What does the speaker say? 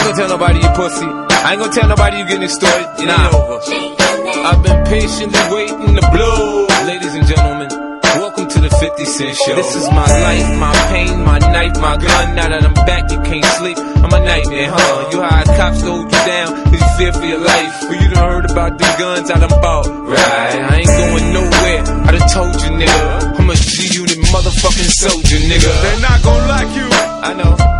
gonna tell nobody you pussy. I ain't gonna tell nobody you getting extorted. It ain't over. I've been patiently waiting to blow. Ladies and gentlemen, welcome to the 50 Cent Show. This is my life, my pain, my knife, my gun. Now that I'm back, you can't sleep. I'm a nightmare, huh? You hide cops hold you down, cause you fear for your life. Well, you done heard about them guns I done bought. Right, I ain't going nowhere. I done told you, nigga. I'm a G-Unit motherfucking soldier, nigga. They're not gonna like you. I know.